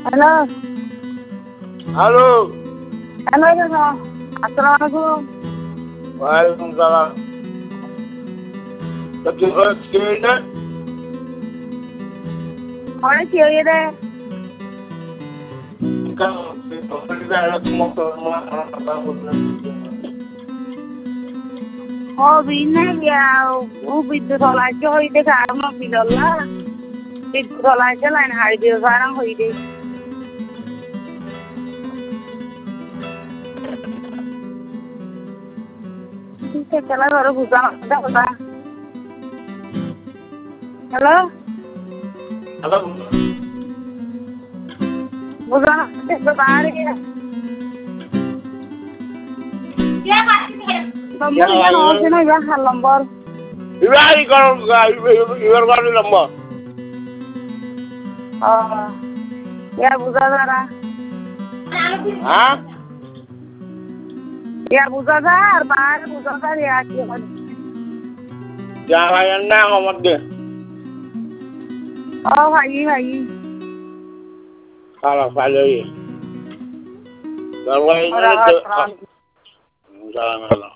Halo. Halo. Halo, halo. Assalamualaikum. Waalaikumsalam. Kecil-kecilnya. Orang kiri deh. Kalau kita ada motor Oh, bina ya. Bidu thola cho hoy de karma bidolla. Bidu thola cho lain hari de sarang hoy de. Kita chala baru buka ada kota. Halo. Halo. Buka ada ya. Ya, pasti. Nomor ya no sino ya hal nomor. Ibari kalau ibar kalau nomor. Oh. Ya buka sana. Hah? Ya buka sana, bahar buka sana ya. Jangan nang ngomong deh. Oh, hai. Kalau saya ini. Kalau ini Orang Salam.